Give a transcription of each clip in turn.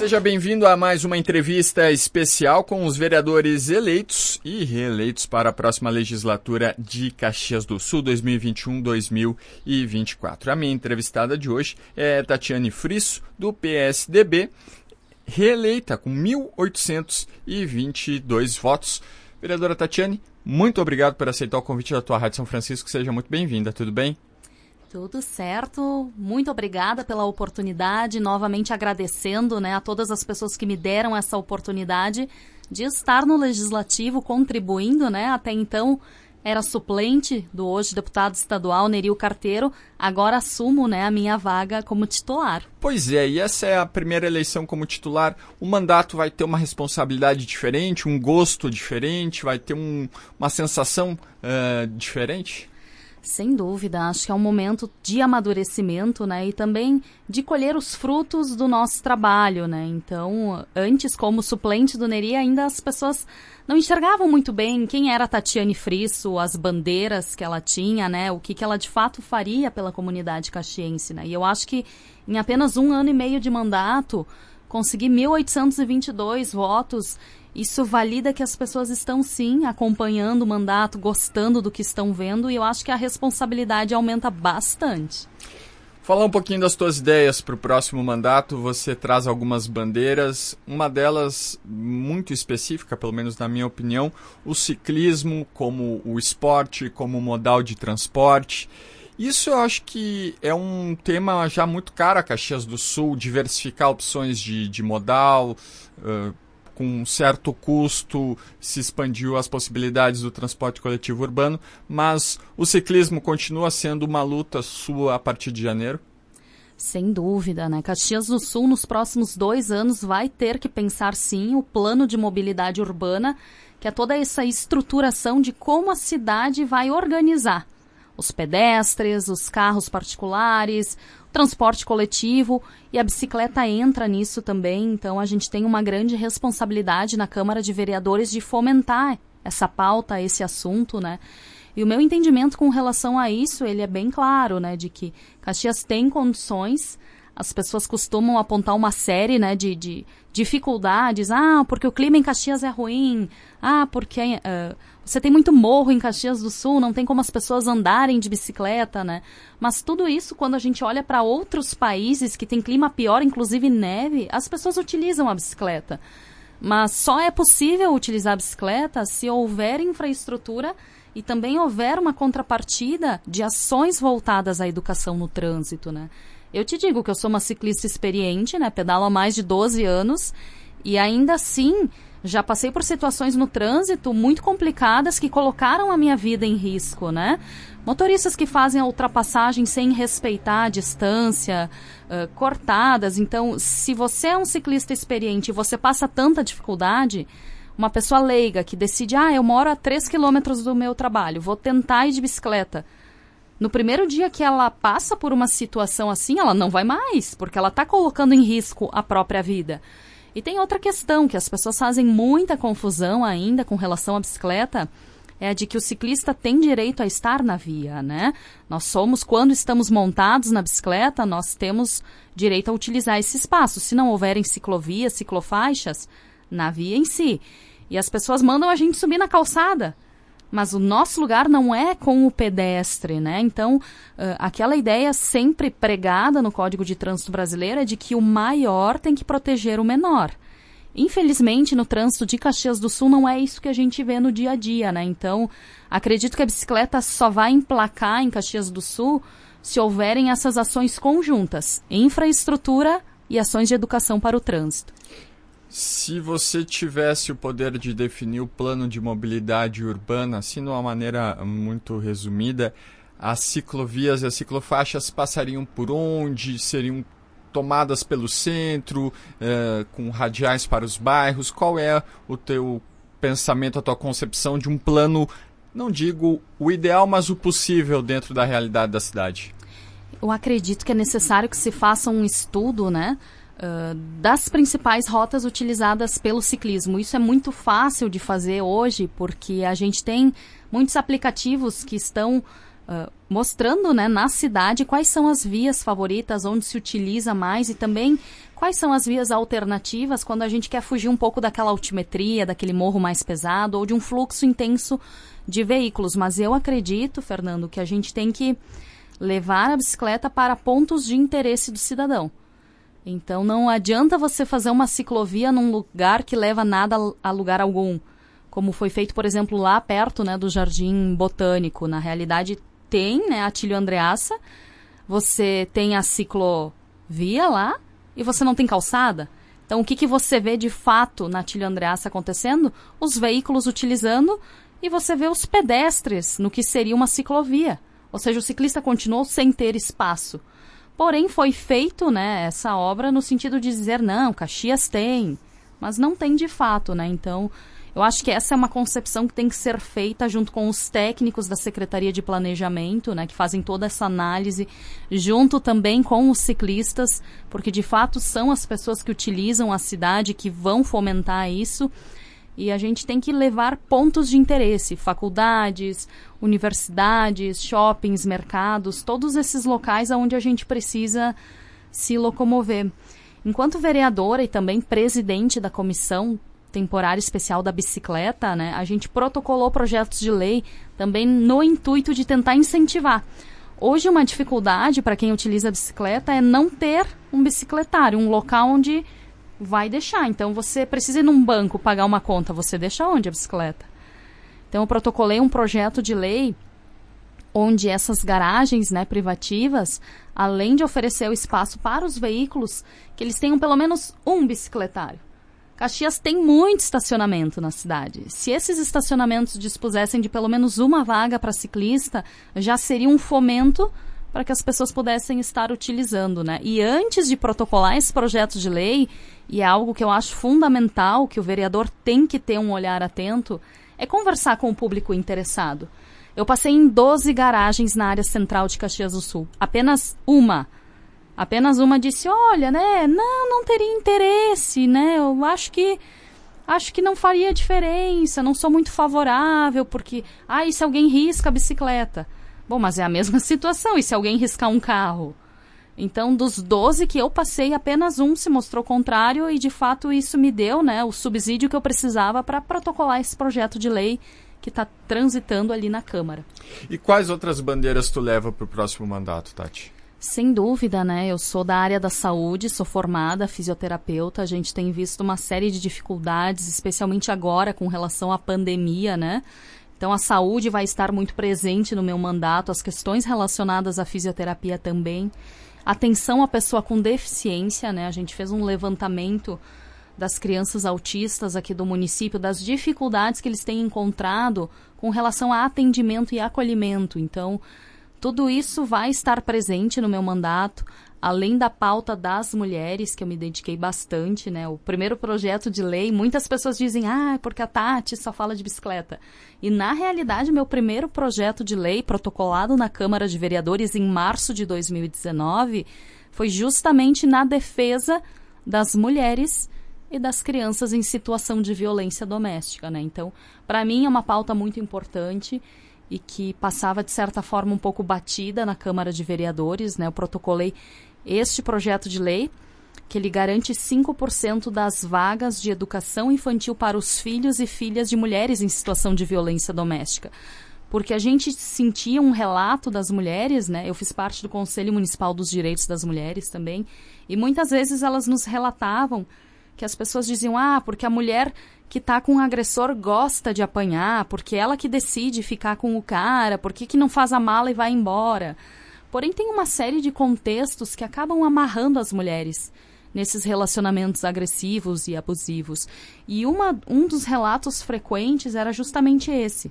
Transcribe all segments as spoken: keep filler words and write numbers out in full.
Seja bem-vindo a mais uma entrevista especial com os vereadores eleitos e reeleitos para a próxima legislatura de Caxias do Sul dois mil e vinte e um a dois mil e vinte e quatro. A minha entrevistada de hoje é Tatiane Frisso, do P S D B, reeleita com mil oitocentos e vinte e dois votos. Vereadora Tatiane, muito obrigado por aceitar o convite da tua Rádio São Francisco. Seja muito bem-vinda, tudo bem? Tudo certo, muito obrigada pela oportunidade, novamente agradecendo, né, a todas as pessoas que me deram essa oportunidade de estar no Legislativo contribuindo, né, até então era suplente do hoje deputado estadual Nerio Carteiro, agora assumo, né, a minha vaga como titular. Pois é, e essa é a primeira eleição como titular, o mandato vai ter uma responsabilidade diferente, um gosto diferente, vai ter um, uma sensação uh, diferente? Sem dúvida, acho que é um momento de amadurecimento, né, e também de colher os frutos do nosso trabalho, né, então, antes, como suplente do Neri, ainda as pessoas não enxergavam muito bem quem era a Tatiane Frisso, as bandeiras que ela tinha, né, o que, que ela de fato faria pela comunidade caxiense, né, e eu acho que em apenas um ano e meio de mandato, conseguir mil oitocentos e vinte e dois votos. Isso valida que as pessoas estão, sim, acompanhando o mandato, gostando do que estão vendo, e eu acho que a responsabilidade aumenta bastante. Falar um pouquinho das tuas ideias para o próximo mandato, você traz algumas bandeiras, uma delas muito específica, pelo menos na minha opinião, o ciclismo como o esporte, como modal de transporte. Isso eu acho que é um tema já muito caro a Caxias do Sul, diversificar opções de, de modal, uh, com um certo custo, se expandiu as possibilidades do transporte coletivo urbano, mas o ciclismo continua sendo uma luta sua a partir de janeiro? Sem dúvida, né? Caxias do Sul, nos próximos dois anos, vai ter que pensar, sim, o plano de mobilidade urbana, que é toda essa estruturação de como a cidade vai organizar os pedestres, os carros particulares, o transporte coletivo, e a bicicleta entra nisso também. Então a gente tem uma grande responsabilidade na Câmara de Vereadores de fomentar essa pauta, esse assunto, né? E o meu entendimento com relação a isso, ele é bem claro, né, de que Caxias tem condições. As pessoas costumam apontar uma série, né, de, de dificuldades. Ah, porque o clima em Caxias é ruim. Ah, porque uh, você tem muito morro em Caxias do Sul, não tem como as pessoas andarem de bicicleta, né? Mas tudo isso, quando a gente olha para outros países que tem clima pior, inclusive neve, as pessoas utilizam a bicicleta. Mas só é possível utilizar a bicicleta se houver infraestrutura e também houver uma contrapartida de ações voltadas à educação no trânsito, né? Eu te digo que eu sou uma ciclista experiente, né? Pedalo há mais de doze anos e ainda assim já passei por situações no trânsito muito complicadas que colocaram a minha vida em risco, né? Motoristas que fazem a ultrapassagem sem respeitar a distância, uh, cortadas. Então, se você é um ciclista experiente e você passa tanta dificuldade, uma pessoa leiga que decide, ah, eu moro a três quilômetros do meu trabalho, vou tentar ir de bicicleta. No primeiro dia que ela passa por uma situação assim, ela não vai mais, porque ela está colocando em risco a própria vida. E tem outra questão, que as pessoas fazem muita confusão ainda com relação à bicicleta, é a de que o ciclista tem direito a estar na via, né? Nós somos, quando estamos montados na bicicleta, nós temos direito a utilizar esse espaço. Se não houverem ciclovias, ciclofaixas, na via em si. E as pessoas mandam a gente subir na calçada. Mas o nosso lugar não é com o pedestre, né? Então, uh, aquela ideia sempre pregada no Código de Trânsito Brasileiro é de que o maior tem que proteger o menor. Infelizmente, no trânsito de Caxias do Sul, não é isso que a gente vê no dia a dia, né? Então, acredito que a bicicleta só vai emplacar em Caxias do Sul se houverem essas ações conjuntas, infraestrutura e ações de educação para o trânsito. Se você tivesse o poder de definir o plano de mobilidade urbana, assim de uma maneira muito resumida, as ciclovias e as ciclofaixas passariam por onde? Seriam tomadas pelo centro, eh, com radiais para os bairros? Qual é o teu pensamento, a tua concepção de um plano, não digo o ideal, mas o possível dentro da realidade da cidade? Eu acredito que é necessário que se faça um estudo, né? Uh, das principais rotas utilizadas pelo ciclismo. Isso é muito fácil de fazer hoje, porque a gente tem muitos aplicativos que estão uh, mostrando, né, na cidade quais são as vias favoritas, onde se utiliza mais e também quais são as vias alternativas quando a gente quer fugir um pouco daquela altimetria, daquele morro mais pesado ou de um fluxo intenso de veículos. Mas eu acredito, Fernando, que a gente tem que levar a bicicleta para pontos de interesse do cidadão. Então não adianta você fazer uma ciclovia num lugar que leva nada a lugar algum, como foi feito, por exemplo, lá perto, né, do Jardim Botânico. Na realidade tem, né, Atílio Andreassa, você tem a ciclovia lá e você não tem calçada. Então o que, que você vê de fato na Atílio Andreassa acontecendo? Os veículos utilizando e você vê os pedestres no que seria uma ciclovia. Ou seja, o ciclista continuou sem ter espaço. Porém, foi feito, né, essa obra no sentido de dizer, não, Caxias tem, mas não tem de fato, né? Então, eu acho que essa é uma concepção que tem que ser feita junto com os técnicos da Secretaria de Planejamento, né, que fazem toda essa análise, junto também com os ciclistas, porque de fato são as pessoas que utilizam a cidade, que vão fomentar isso. E a gente tem que levar pontos de interesse, faculdades, universidades, shoppings, mercados, todos esses locais onde a gente precisa se locomover. Enquanto vereadora e também presidente da Comissão Temporária Especial da Bicicleta, né, a gente protocolou projetos de lei também no intuito de tentar incentivar. Hoje uma dificuldade para quem utiliza a bicicleta é não ter um bicicletário, um local onde vai deixar. Então, você precisa ir num banco pagar uma conta, você deixa onde a bicicleta? Então, eu protocolei um projeto de lei onde essas garagens, né, privativas, além de oferecer o espaço para os veículos, que eles tenham pelo menos um bicicletário. Caxias tem muito estacionamento na cidade. Se esses estacionamentos dispusessem de pelo menos uma vaga para ciclista, já seria um fomento para que as pessoas pudessem estar utilizando, né? E antes de protocolar esse projeto de lei, e é algo que eu acho fundamental, que o vereador tem que ter um olhar atento, é conversar com o público interessado. Eu passei em doze garagens na área central de Caxias do Sul. Apenas uma. Apenas uma disse, olha, né, não, não teria interesse, né? Eu acho que, acho que não faria diferença, não sou muito favorável, porque, ah, e se alguém risca a bicicleta? Bom, mas é a mesma situação, e se alguém riscar um carro? Então, dos doze que eu passei, apenas um se mostrou contrário e, de fato, isso me deu, né, o subsídio que eu precisava para protocolar esse projeto de lei que está transitando ali na Câmara. E quais outras bandeiras tu leva para o próximo mandato, Tati? Sem dúvida, né? Eu sou da área da saúde, sou formada fisioterapeuta, a gente tem visto uma série de dificuldades, especialmente agora com relação à pandemia, né? Então, a saúde vai estar muito presente no meu mandato, as questões relacionadas à fisioterapia também. Atenção à pessoa com deficiência, né? A gente fez um levantamento das crianças autistas aqui do município, das dificuldades que eles têm encontrado com relação a atendimento e acolhimento. Então, tudo isso vai estar presente no meu mandato, além da pauta das mulheres, que eu me dediquei bastante, né? O primeiro projeto de lei, muitas pessoas dizem, ah, porque a Tati só fala de bicicleta. E, na realidade, meu primeiro projeto de lei, protocolado na Câmara de Vereadores em março de dois mil e dezenove, foi justamente na defesa das mulheres e das crianças em situação de violência doméstica, né? Então, para mim, é uma pauta muito importante e que passava, de certa forma, um pouco batida na Câmara de Vereadores, né? Eu protocolei este projeto de lei, que ele garante cinco por cento das vagas de educação infantil para os filhos e filhas de mulheres em situação de violência doméstica. Porque a gente sentia um relato das mulheres, né? Eu fiz parte do Conselho Municipal dos Direitos das Mulheres também, e muitas vezes elas nos relatavam que as pessoas diziam, ah, porque a mulher que está com o agressor gosta de apanhar, porque ela que decide ficar com o cara, por que que não faz a mala e vai embora? Porém, tem uma série de contextos que acabam amarrando as mulheres nesses relacionamentos agressivos e abusivos. E uma, um dos relatos frequentes era justamente esse.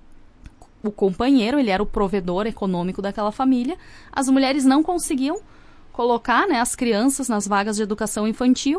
O companheiro, ele era o provedor econômico daquela família, as mulheres não conseguiam colocar, né, as crianças nas vagas de educação infantil,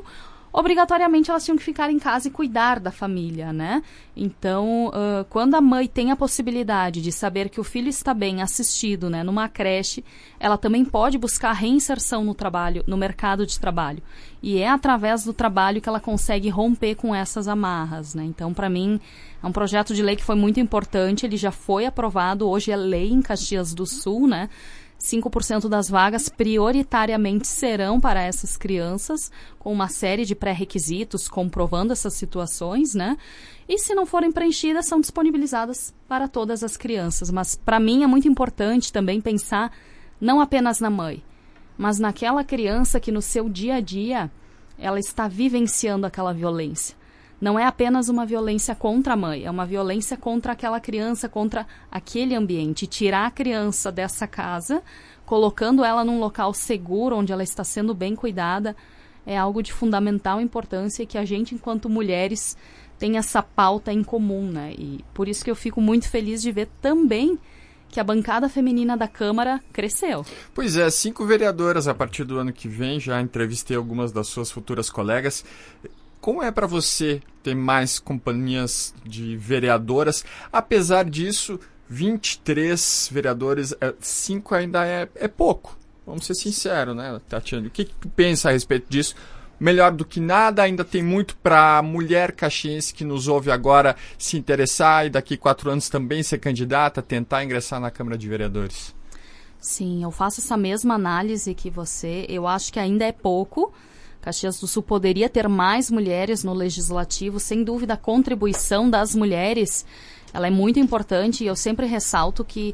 obrigatoriamente elas tinham que ficar em casa e cuidar da família, né? Então, uh, quando a mãe tem a possibilidade de saber que o filho está bem assistido, né, numa creche, ela também pode buscar reinserção no trabalho, no mercado de trabalho. E é através do trabalho que ela consegue romper com essas amarras, né? Então, para mim, é um projeto de lei que foi muito importante, ele já foi aprovado, hoje é lei em Caxias do Sul, né? cinco por cento das vagas prioritariamente serão para essas crianças, com uma série de pré-requisitos comprovando essas situações, né? E se não forem preenchidas, são disponibilizadas para todas as crianças. Mas para mim é muito importante também pensar não apenas na mãe, mas naquela criança que no seu dia a dia ela está vivenciando aquela violência. Não é apenas uma violência contra a mãe, é uma violência contra aquela criança, contra aquele ambiente. Tirar a criança dessa casa, colocando ela num local seguro, onde ela está sendo bem cuidada, é algo de fundamental importância e que a gente, enquanto mulheres, tem essa pauta em comum, né? E por isso que eu fico muito feliz de ver também que a bancada feminina da Câmara cresceu. Pois é, cinco vereadoras a partir do ano que vem, já entrevistei algumas das suas futuras colegas. Como é para você ter mais companhias de vereadoras? Apesar disso, vinte e três vereadores, cinco ainda é, é pouco. Vamos ser sinceros, né, Tatiane? O que, que tu pensa a respeito disso? Melhor do que nada, ainda tem muito para a mulher caxiense que nos ouve agora se interessar e daqui quatro anos também ser candidata, tentar ingressar na Câmara de Vereadores. Sim, eu faço essa mesma análise que você. Eu acho que ainda é pouco. Caxias do Sul poderia ter mais mulheres no legislativo, sem dúvida a contribuição das mulheres, ela é muito importante e eu sempre ressalto que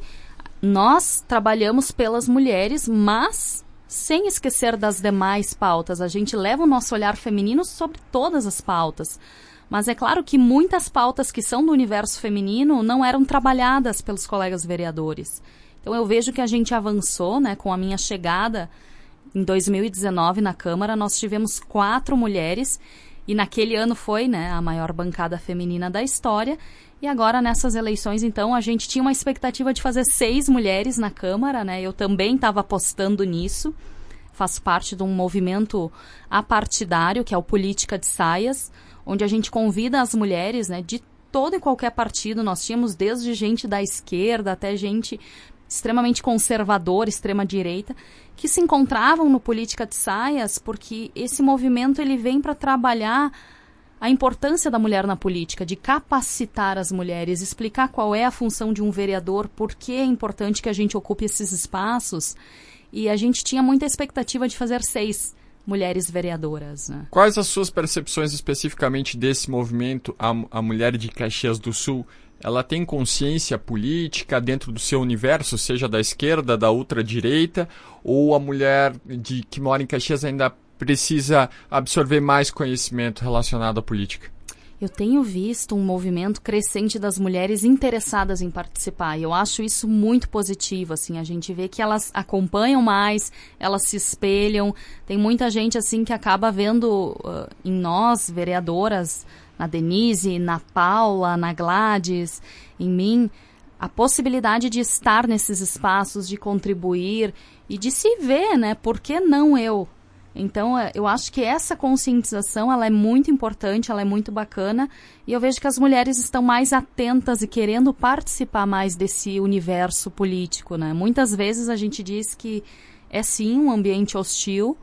nós trabalhamos pelas mulheres, mas sem esquecer das demais pautas. A gente leva o nosso olhar feminino sobre todas as pautas, mas é claro que muitas pautas que são do universo feminino não eram trabalhadas pelos colegas vereadores. Então eu vejo que a gente avançou, né, com a minha chegada. Em dois mil e dezenove, na Câmara, nós tivemos quatro mulheres e naquele ano foi, né, a maior bancada feminina da história. E agora, nessas eleições, então, a gente tinha uma expectativa de fazer seis mulheres na Câmara, né? Eu também estava apostando nisso. Faço parte de um movimento apartidário, que é o Política de Saias, onde a gente convida as mulheres, né, de todo e qualquer partido. Nós tínhamos desde gente da esquerda até gente extremamente conservadora, extrema-direita, que se encontravam no Política de Saias, porque esse movimento ele vem para trabalhar a importância da mulher na política, de capacitar as mulheres, explicar qual é a função de um vereador, por que é importante que a gente ocupe esses espaços. E a gente tinha muita expectativa de fazer seis mulheres vereadoras, né? Quais as suas percepções especificamente desse movimento, a, a Mulher de Caxias do Sul? Ela tem consciência política dentro do seu universo, seja da esquerda, da ultradireita, ou a mulher de, que mora em Caxias ainda precisa absorver mais conhecimento relacionado à política? Eu tenho visto um movimento crescente das mulheres interessadas em participar, e eu acho isso muito positivo, assim, a gente vê que elas acompanham mais, elas se espelham, tem muita gente, assim, que acaba vendo uh, em nós, vereadoras, na Denise, na Paula, na Gladys, em mim, a possibilidade de estar nesses espaços, de contribuir e de se ver, né, por que não eu? Então, eu acho que essa conscientização, ela é muito importante, ela é muito bacana, e eu vejo que as mulheres estão mais atentas e querendo participar mais desse universo político, né? Muitas vezes a gente diz que é sim um ambiente hostil,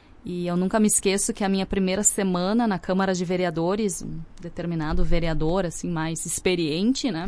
e eu nunca me esqueço que a minha primeira semana na Câmara de Vereadores, um determinado vereador, assim, mais experiente, né,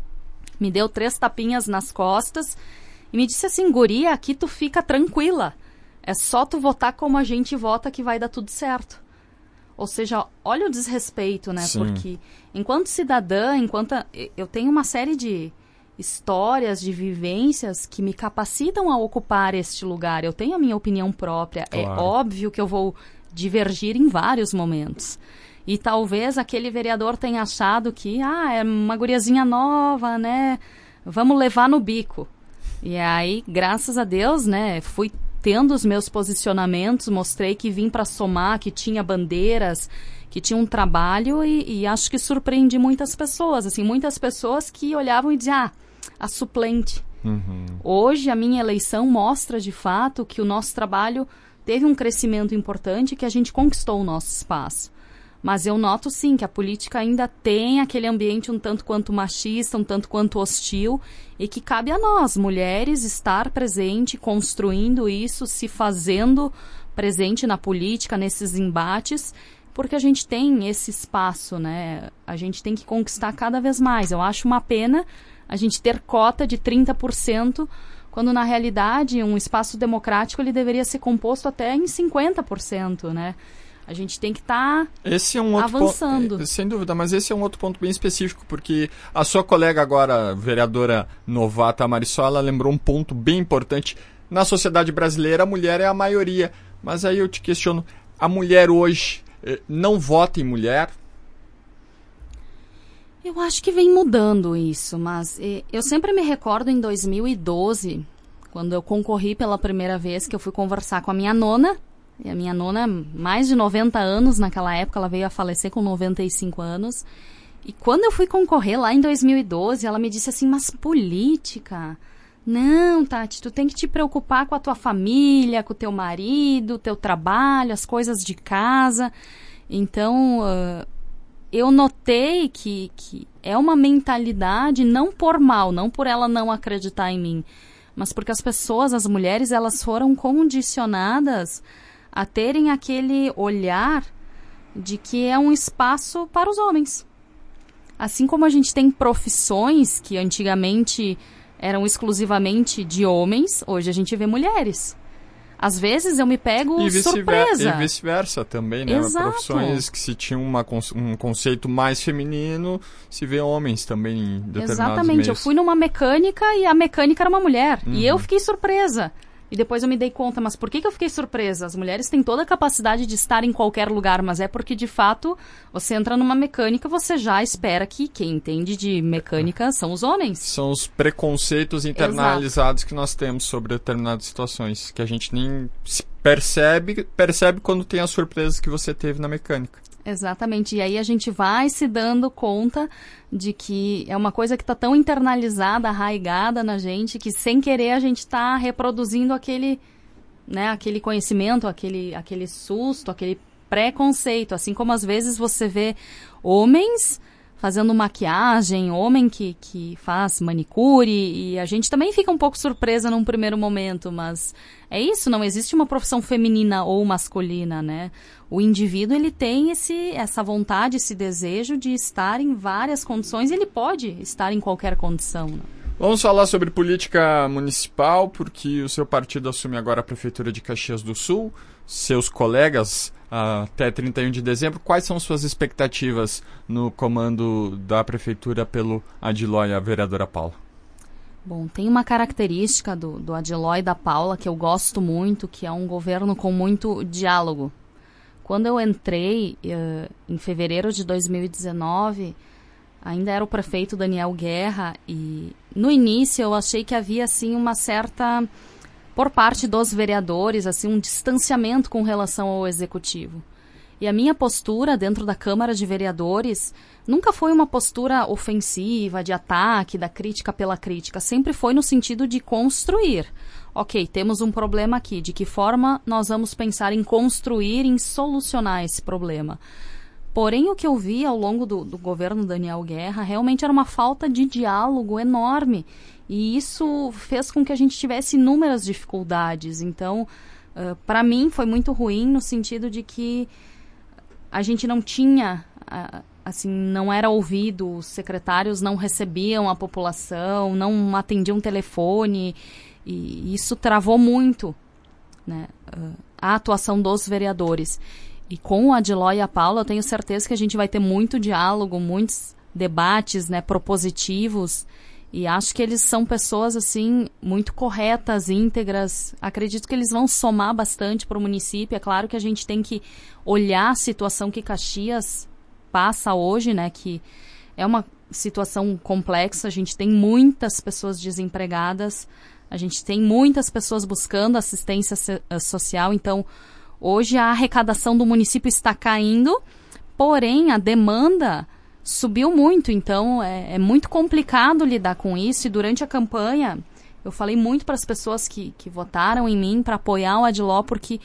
me deu três tapinhas nas costas e me disse assim: guria, aqui tu fica tranquila. É só tu votar como a gente vota que vai dar tudo certo. Ou seja, olha o desrespeito, né? Sim. Porque enquanto cidadã, enquanto eu tenho uma série de histórias, de vivências que me capacitam a ocupar este lugar. Eu tenho a minha opinião própria. Claro. É óbvio que eu vou divergir em vários momentos. E talvez aquele vereador tenha achado que, ah, é uma guriazinha nova, né? Vamos levar no bico. E aí, graças a Deus, né, fui tendo os meus posicionamentos, mostrei que vim para somar, que tinha bandeiras, que tinha um trabalho e, e acho que surpreendi muitas pessoas, assim, muitas pessoas que olhavam e diziam, ah, a suplente. Uhum. Hoje a minha eleição mostra de fato que o nosso trabalho teve um crescimento importante que a gente conquistou o nosso espaço. Mas eu noto, sim, que a política ainda tem aquele ambiente um tanto quanto machista, um tanto quanto hostil, e que cabe a nós, mulheres, estar presente, construindo isso, se fazendo presente na política, nesses embates, porque a gente tem esse espaço, né? A gente tem que conquistar cada vez mais. Eu acho uma pena a gente ter cota de trinta por cento, quando na realidade um espaço democrático ele deveria ser composto até em cinquenta por cento, né? A gente tem que estar tá esse é um outro avançando. Ponto, sem dúvida, mas esse é um outro ponto bem específico, porque a sua colega agora, vereadora novata Marisol, ela lembrou um ponto bem importante. Na sociedade brasileira, a mulher é a maioria. Mas aí eu te questiono, a mulher hoje eh, não vota em mulher? Eu acho que vem mudando isso, mas eh, eu sempre me recordo em dois mil e doze, quando eu concorri pela primeira vez, que eu fui conversar com a minha nona. E a minha nona, mais de noventa anos naquela época, ela veio a falecer com noventa e cinco anos. E quando eu fui concorrer lá em dois mil e doze, ela me disse assim, mas política? Não, Tati, tu tem que te preocupar com a tua família, com o teu marido, teu trabalho, as coisas de casa. Então, uh, eu notei que, que é uma mentalidade não por mal, não por ela não acreditar em mim, mas porque as pessoas, as mulheres, elas foram condicionadas a terem aquele olhar de que é um espaço para os homens. Assim como a gente tem profissões que antigamente eram exclusivamente de homens, hoje a gente vê mulheres. Às vezes eu me pego e surpresa. E vice-versa também, né? Exato. Profissões que se tinham uma, um conceito mais feminino, se vê homens também em determinados Exatamente. meios. Eu fui numa mecânica e a mecânica era uma mulher. Uhum. E eu fiquei surpresa. E depois eu me dei conta, mas por que, que eu fiquei surpresa? As mulheres têm toda a capacidade de estar em qualquer lugar, mas é porque, de fato, você entra numa mecânica, você já espera que quem entende de mecânica são os homens. São os preconceitos internalizados Exato. Que nós temos sobre determinadas situações, que a gente nem percebe, percebe quando tem as surpresas que você teve na mecânica. Exatamente, e aí a gente vai se dando conta de que é uma coisa que está tão internalizada, arraigada na gente, que sem querer a gente está reproduzindo aquele, né, aquele conhecimento, aquele, aquele susto, aquele preconceito. Assim como às vezes você vê homens fazendo maquiagem, homem que, que faz manicure, e a gente também fica um pouco surpresa num primeiro momento, mas é isso, não existe uma profissão feminina ou masculina, né? O indivíduo, ele tem esse, essa vontade, esse desejo de estar em várias condições, e ele pode estar em qualquer condição, né? Vamos falar sobre política municipal, porque o seu partido assume agora a Prefeitura de Caxias do Sul, seus colegas até trinta e um de dezembro. Quais são suas expectativas no comando da Prefeitura pelo Adiló e a vereadora Paula? Bom, tem uma característica do, do Adiló e da Paula que eu gosto muito, que é um governo com muito diálogo. Quando eu entrei, uh, em fevereiro de dois mil e dezenove, ainda era o prefeito Daniel Guerra, e no início eu achei que havia assim uma certa, por parte dos vereadores, assim um distanciamento com relação ao executivo. E a minha postura dentro da Câmara de Vereadores nunca foi uma postura ofensiva, de ataque, da crítica pela crítica. Sempre foi no sentido de construir. Ok, temos um problema aqui. De que forma nós vamos pensar em construir, em solucionar esse problema? Porém, o que eu vi ao longo do, do governo Daniel Guerra realmente era uma falta de diálogo enorme. E isso fez com que a gente tivesse inúmeras dificuldades. Então, uh, para mim, foi muito ruim no sentido de que a gente não tinha, uh, assim, não era ouvido, os secretários não recebiam a população, não atendiam telefone, e isso travou muito, né, uh, a atuação dos vereadores. E com o Adiló e a Paula, eu tenho certeza que a gente vai ter muito diálogo, muitos debates, né, propositivos, e acho que eles são pessoas, assim, muito corretas, íntegras. Acredito que eles vão somar bastante para o município. É claro que a gente tem que olhar a situação que Caxias passa hoje, né? Que é uma situação complexa. A gente tem muitas pessoas desempregadas. A gente tem muitas pessoas buscando assistência social. Então, hoje a arrecadação do município está caindo. Porém, a demanda subiu muito, então é, é muito complicado lidar com isso. E durante a campanha eu falei muito para as pessoas que, que votaram em mim para apoiar o Adiló, porque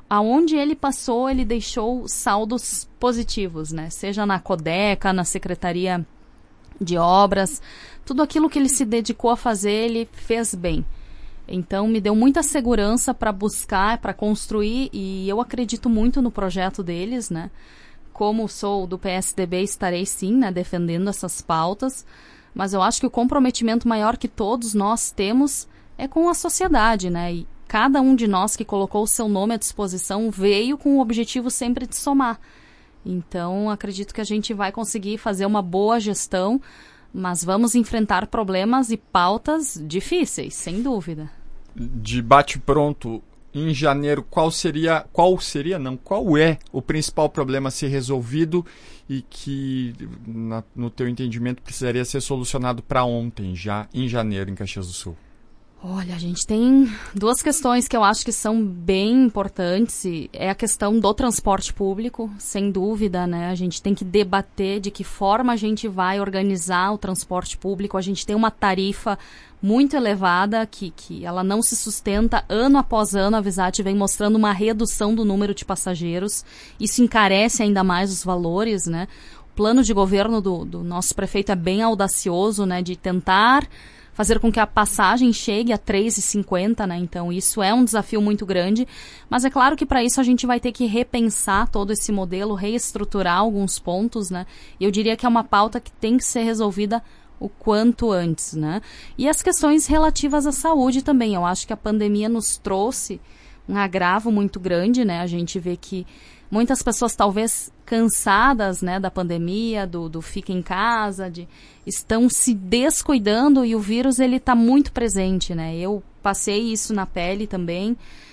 aonde ele passou, ele deixou saldos positivos, né? Seja na Codeca, na Secretaria de Obras, tudo aquilo que ele se dedicou a fazer, ele fez bem. Então, me deu muita segurança para buscar, para construir, e eu acredito muito no projeto deles, né? Como sou do P S D B, estarei sim, né, defendendo essas pautas, mas eu acho que o comprometimento maior que todos nós temos é com a sociedade, né? E cada um de nós que colocou o seu nome à disposição veio com o objetivo sempre de somar. Então, acredito que a gente vai conseguir fazer uma boa gestão, mas vamos enfrentar problemas e pautas difíceis, sem dúvida. De bate-pronto, em janeiro, qual seria, qual seria, não, qual é o principal problema a ser resolvido e que, na, no teu entendimento, precisaria ser solucionado para ontem, já em janeiro, em Caxias do Sul? Olha, a gente tem duas questões que eu acho que são bem importantes. É a questão do transporte público, sem dúvida, né? A gente tem que debater de que forma a gente vai organizar o transporte público. A gente tem uma tarifa muito elevada, que, que ela não se sustenta ano após ano. A Visat vem mostrando uma redução do número de passageiros. Isso encarece ainda mais os valores, né? O plano de governo do, do nosso prefeito é bem audacioso, né? De tentar fazer com que a passagem chegue a três reais e cinquenta centavos, né? Então, isso é um desafio muito grande. Mas é claro que para isso a gente vai ter que repensar todo esse modelo, reestruturar alguns pontos, né? E eu diria que é uma pauta que tem que ser resolvida o quanto antes, né? E as questões relativas à saúde também. Eu acho que a pandemia nos trouxe um agravo muito grande, né? A gente vê que muitas pessoas talvez cansadas, né, da pandemia, do, do fica em casa, de, estão se descuidando e o vírus ele está muito presente, né? Eu passei isso na pele também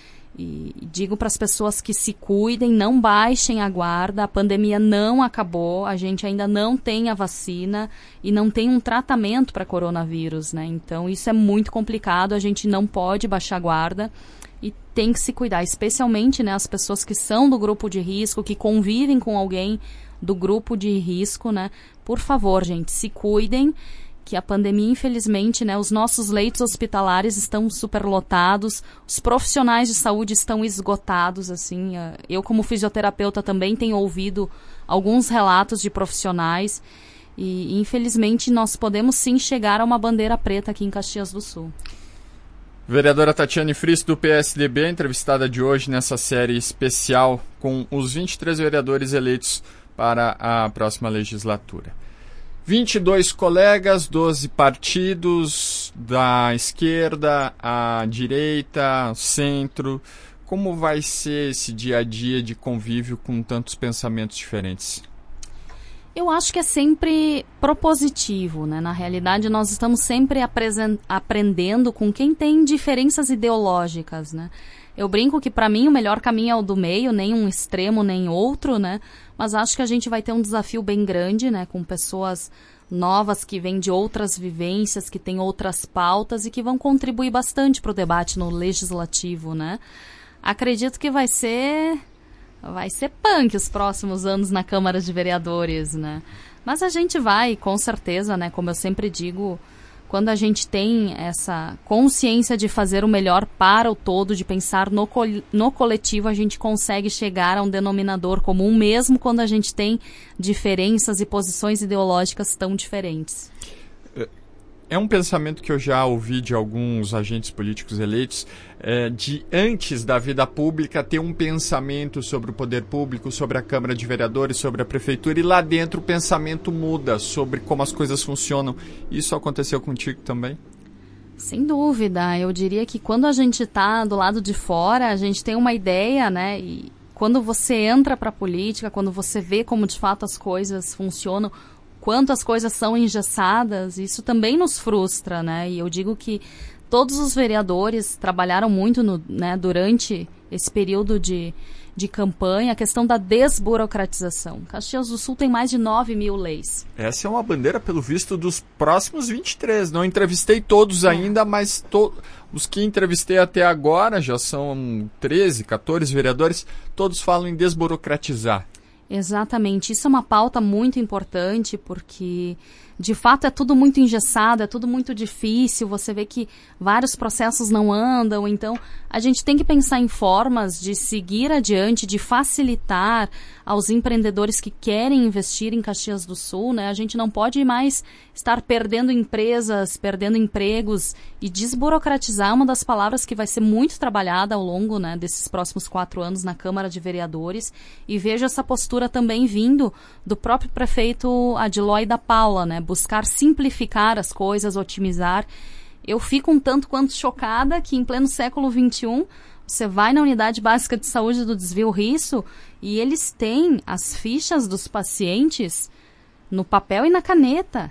e digo para as pessoas que se cuidem, não baixem a guarda, a pandemia não acabou, a gente ainda não tem a vacina e não tem um tratamento para coronavírus, né? Então isso é muito complicado, a gente não pode baixar a guarda. E tem que se cuidar, especialmente, né, as pessoas que são do grupo de risco, que convivem com alguém do grupo de risco, né? Por favor, gente, se cuidem, que a pandemia, infelizmente, né, os nossos leitos hospitalares estão superlotados, os profissionais de saúde estão esgotados, assim. Eu, como fisioterapeuta, também tenho ouvido alguns relatos de profissionais e, infelizmente, nós podemos sim chegar a uma bandeira preta aqui em Caxias do Sul. Vereadora Tatiane Fristo, do P S D B, entrevistada de hoje nessa série especial com os vinte e três vereadores eleitos para a próxima legislatura. vinte e dois colegas, doze partidos, da esquerda à direita, centro. Como vai ser esse dia a dia de convívio com tantos pensamentos diferentes? Eu acho que é sempre propositivo, né? Na realidade, nós estamos sempre aprendendo com quem tem diferenças ideológicas, né? Eu brinco que, para mim, o melhor caminho é o do meio, nem um extremo, nem outro, né? Mas acho que a gente vai ter um desafio bem grande, né? Com pessoas novas que vêm de outras vivências, que têm outras pautas e que vão contribuir bastante para o debate no legislativo, né? Acredito que vai ser... Vai ser punk os próximos anos na Câmara de Vereadores, né? Mas a gente vai, com certeza, né? Como eu sempre digo, quando a gente tem essa consciência de fazer o melhor para o todo, de pensar no, co- no coletivo, a gente consegue chegar a um denominador comum, mesmo quando a gente tem diferenças e posições ideológicas tão diferentes. É um pensamento que eu já ouvi de alguns agentes políticos eleitos, é, de antes da vida pública ter um pensamento sobre o poder público, sobre a Câmara de Vereadores, sobre a Prefeitura, e lá dentro o pensamento muda sobre como as coisas funcionam. Isso aconteceu contigo também? Sem dúvida. Eu diria que quando a gente está do lado de fora, a gente tem uma ideia, né? E quando você entra para a política, quando você vê como de fato as coisas funcionam, quanto as coisas são engessadas, isso também nos frustra, né? E eu digo que todos os vereadores trabalharam muito no, né, durante esse período de, de campanha, a questão da desburocratização. Caxias do Sul tem mais de nove mil leis. Essa é uma bandeira, pelo visto, dos próximos vinte e três. Não entrevistei todos é. ainda, mas to- os que entrevistei até agora, já são treze, quatorze vereadores, todos falam em desburocratizar. Exatamente. Isso é uma pauta muito importante porque de fato é tudo muito engessado, é tudo muito difícil, você vê que vários processos não andam, então a gente tem que pensar em formas de seguir adiante, de facilitar aos empreendedores que querem investir em Caxias do Sul, né? A gente não pode mais estar perdendo empresas, perdendo empregos e desburocratizar uma das palavras que vai ser muito trabalhada ao longo, né, desses próximos quatro anos na Câmara de Vereadores, e vejo essa postura também vindo do próprio prefeito Adilói da Paula, né? Buscar simplificar as coisas, otimizar. Eu fico um tanto quanto chocada que em pleno século vinte e um você vai na Unidade Básica de Saúde do Desvio Risso e eles têm as fichas dos pacientes no papel e na caneta.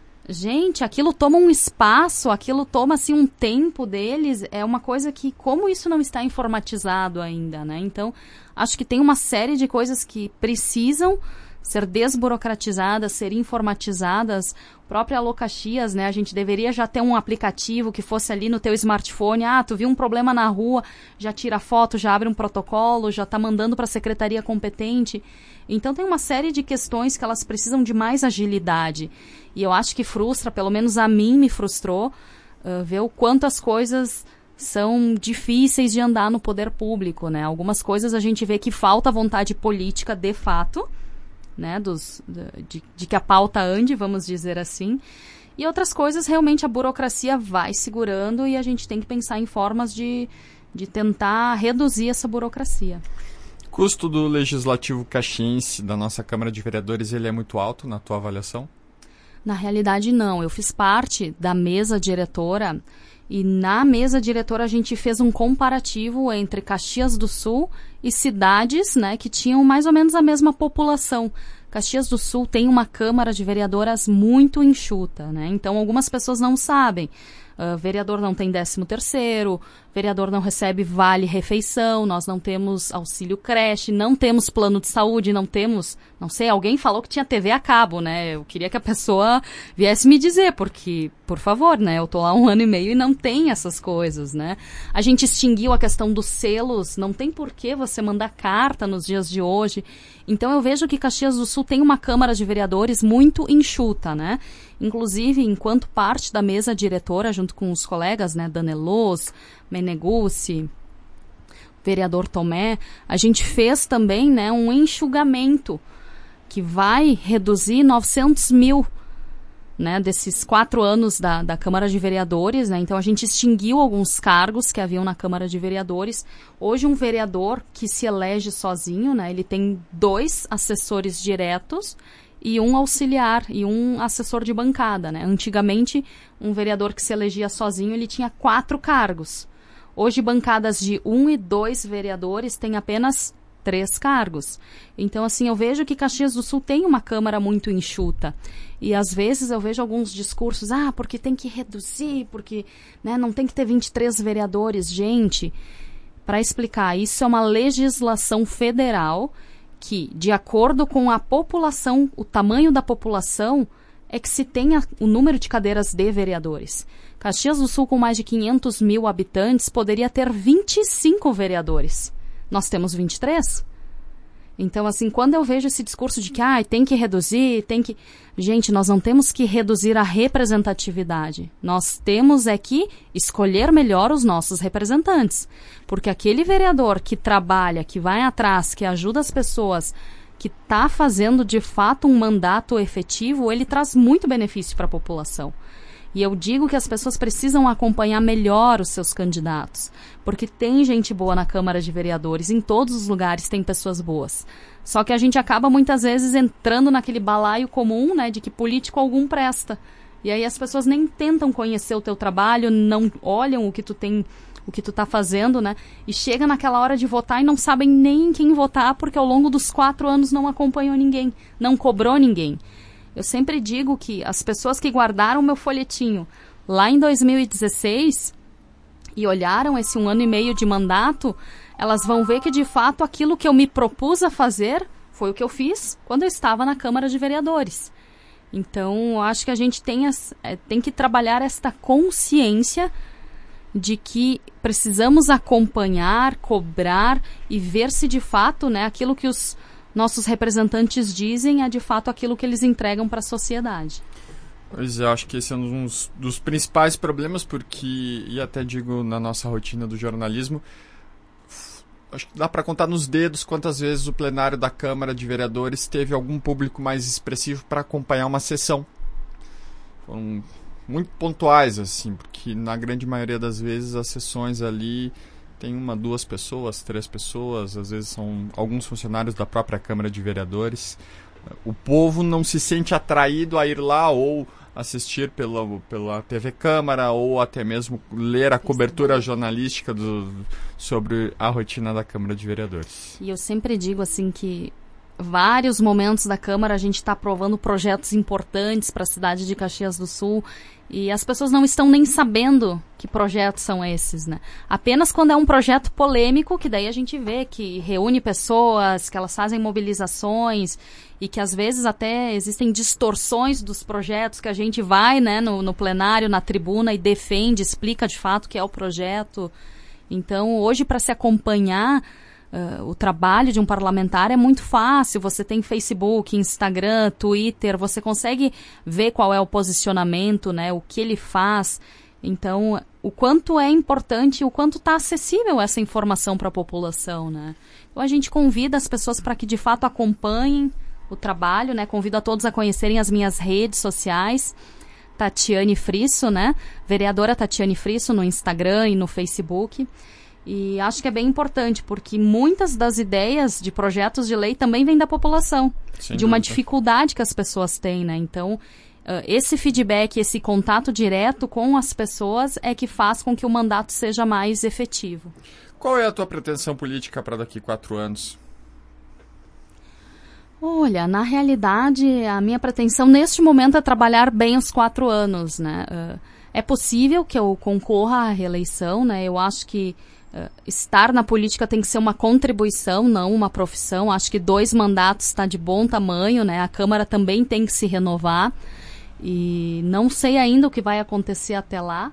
Gente, aquilo toma um espaço, aquilo toma assim um tempo deles, é uma coisa que, como isso não está informatizado ainda, né? Então, acho que tem uma série de coisas que precisam ser desburocratizadas, ser informatizadas. O próprio Alô Caxias, né? A gente deveria já ter um aplicativo que fosse ali no teu smartphone. Ah, tu viu um problema na rua, já tira foto, já abre um protocolo, já está mandando para a secretaria competente. Então tem uma série de questões que elas precisam de mais agilidade. E eu acho que frustra, pelo menos a mim me frustrou, uh, ver o quanto as coisas são difíceis de andar no poder público, né? Algumas coisas a gente vê que falta vontade política de fato, né, dos, de, de que a pauta ande, vamos dizer assim, e outras coisas realmente a burocracia vai segurando e a gente tem que pensar em formas de, de tentar reduzir essa burocracia. Custo do Legislativo caxiense, da nossa Câmara de Vereadores, ele é muito alto na tua avaliação? Na realidade não, eu fiz parte da mesa diretora e na mesa diretora a gente fez um comparativo entre Caxias do Sul e cidades, né, que tinham mais ou menos a mesma população. Caxias do Sul tem uma Câmara de Vereadoras muito enxuta, né? Então algumas pessoas não sabem. Uh, vereador não tem décimo terceiro, vereador não recebe vale-refeição, nós não temos auxílio creche, não temos plano de saúde, não temos, não sei, alguém falou que tinha T V a cabo, né? Eu queria que a pessoa viesse me dizer, porque, por favor, né? Eu tô lá um ano e meio e não tem essas coisas, né? A gente extinguiu a questão dos selos, não tem por que você mandar carta nos dias de hoje. Então eu vejo que Caxias do Sul tem uma Câmara de Vereadores muito enxuta, né? Inclusive, enquanto parte da mesa diretora, junto com os colegas, né, Danelos, Menegucci, vereador Tomé, a gente fez também, né, um enxugamento que vai reduzir novecentos mil, né, desses quatro anos da, da Câmara de Vereadores, né? Então a gente extinguiu alguns cargos que haviam na Câmara de Vereadores. Hoje um vereador que se elege sozinho, né, ele tem dois assessores diretos e um auxiliar e um assessor de bancada, né? Antigamente, um vereador que se elegia sozinho, ele tinha quatro cargos. Hoje, bancadas de um e dois vereadores têm apenas três cargos. Então, assim, eu vejo que Caxias do Sul tem uma Câmara muito enxuta. E, às vezes, eu vejo alguns discursos, ah, porque tem que reduzir, porque, né, não tem que ter vinte e três vereadores. Gente, para explicar, isso é uma legislação federal que, de acordo com a população, o tamanho da população, é que se tenha o número de cadeiras de vereadores. Caxias do Sul, com mais de quinhentos mil habitantes, poderia ter vinte e cinco vereadores. Nós temos vinte e três. Então, assim, quando eu vejo esse discurso de que ah, tem que reduzir, tem que... Gente, nós não temos que reduzir a representatividade. Nós temos é que escolher melhor os nossos representantes. Porque aquele vereador que trabalha, que vai atrás, que ajuda as pessoas, que está fazendo de fato um mandato efetivo, ele traz muito benefício para a população. E eu digo que as pessoas precisam acompanhar melhor os seus candidatos, porque tem gente boa na Câmara de Vereadores, em todos os lugares tem pessoas boas. Só que a gente acaba muitas vezes entrando naquele balaio comum, né, de que político algum presta. E aí as pessoas nem tentam conhecer o teu trabalho, não olham o que tu tem, o que tu tá fazendo, né, e chega naquela hora de votar e não sabem nem quem votar, porque ao longo dos quatro anos não acompanhou ninguém, não cobrou ninguém. Eu sempre digo que as pessoas que guardaram meu folhetinho lá em dois mil e dezesseis e olharam esse um ano e meio de mandato, elas vão ver que, de fato, aquilo que eu me propus a fazer foi o que eu fiz quando eu estava na Câmara de Vereadores. Então, eu acho que a gente tem, as, é, tem que trabalhar esta consciência de que precisamos acompanhar, cobrar e ver se, de fato, né, aquilo que os nossos representantes dizem é de fato aquilo que eles entregam para a sociedade. Pois é, acho que esse é um dos, dos principais problemas, porque, e até digo na nossa rotina do jornalismo, acho que dá para contar nos dedos quantas vezes o plenário da Câmara de Vereadores teve algum público mais expressivo para acompanhar uma sessão. Foram muito pontuais, assim, porque na grande maioria das vezes as sessões ali tem uma, duas pessoas, três pessoas, às vezes são alguns funcionários da própria Câmara de Vereadores. O povo não se sente atraído a ir lá ou assistir pela, pela T V Câmara ou até mesmo ler a cobertura jornalística do, sobre a rotina da Câmara de Vereadores. E eu sempre digo assim que vários momentos da Câmara a gente está aprovando projetos importantes para a cidade de Caxias do Sul e as pessoas não estão nem sabendo que projetos são esses, né? Apenas quando é um projeto polêmico, que daí a gente vê que reúne pessoas, que elas fazem mobilizações e que às vezes até existem distorções dos projetos que a gente vai, né, no, no plenário, na tribuna e defende, explica de fato o que é o projeto. Então, hoje, para se acompanhar Uh, o trabalho de um parlamentar é muito fácil, você tem Facebook, Instagram, Twitter, você consegue ver qual é o posicionamento, né, o que ele faz. Então, o quanto é importante, o quanto está acessível essa informação para a população, né? Então, a gente convida as pessoas para que de fato acompanhem o trabalho, né? Convido a todos a conhecerem as minhas redes sociais, Tatiane Frisso, né? Vereadora Tatiane Frisso no Instagram e no Facebook. E acho que é bem importante, porque muitas das ideias de projetos de lei também vêm da população, Sem de uma dúvida. dificuldade que as pessoas têm, né? Então, uh, esse feedback, esse contato direto com as pessoas é que faz com que o mandato seja mais efetivo. Qual é a tua pretensão política para daqui a quatro anos? Olha, na realidade, a minha pretensão neste momento é trabalhar bem os quatro anos, né? Uh, é possível que eu concorra à reeleição, né? Eu acho que Uh, estar na política tem que ser uma contribuição, não uma profissão. Acho que dois mandatos está de bom tamanho, né? A Câmara também tem que se renovar. E não sei ainda o que vai acontecer até lá,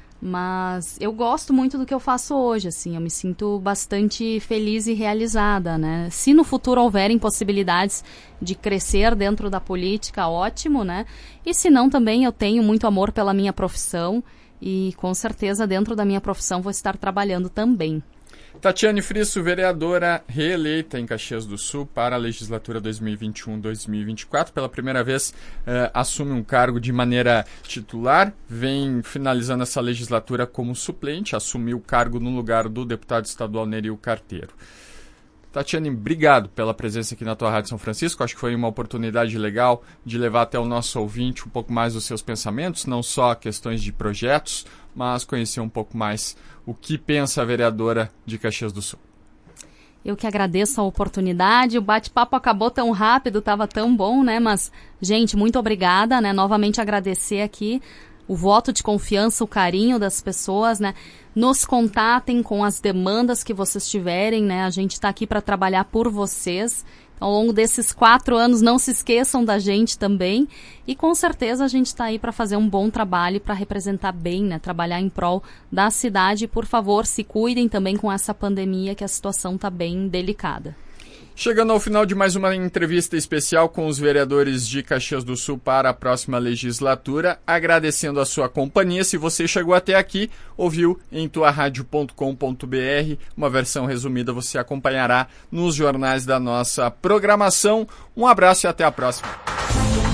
mas eu gosto muito do que eu faço hoje, assim. Eu me sinto bastante feliz e realizada, né? Se no futuro houverem possibilidades de crescer dentro da política, ótimo, né? E se não, também eu tenho muito amor pela minha profissão. E, com certeza, dentro da minha profissão, vou estar trabalhando também. Tatiane Frisso, vereadora reeleita em Caxias do Sul para a legislatura dois mil e vinte e um a dois mil e vinte e quatro. Pela primeira vez, eh, assume um cargo de maneira titular. Vem finalizando essa legislatura como suplente. Assumiu o cargo no lugar do deputado estadual Neril Carteiro. Tatiane, obrigado pela presença aqui na tua Rádio São Francisco. Acho que foi uma oportunidade legal de levar até o nosso ouvinte um pouco mais dos seus pensamentos, não só questões de projetos, mas conhecer um pouco mais o que pensa a vereadora de Caxias do Sul. Eu que agradeço a oportunidade. O bate-papo acabou tão rápido, estava tão bom, né? Mas, gente, muito obrigada, né? Novamente agradecer aqui o voto de confiança, o carinho das pessoas, né? Nos contatem com as demandas que vocês tiverem, né? A gente está aqui para trabalhar por vocês. Então, ao longo desses quatro anos, não se esqueçam da gente também. E com certeza a gente está aí para fazer um bom trabalho, para representar bem, né? Trabalhar em prol da cidade. Por favor, se cuidem também com essa pandemia, que a situação está bem delicada. Chegando ao final de mais uma entrevista especial com os vereadores de Caxias do Sul para a próxima legislatura, agradecendo a sua companhia. Se você chegou até aqui, ouviu em tua rádio ponto com ponto b r, uma versão resumida você acompanhará nos jornais da nossa programação. Um abraço e até a próxima.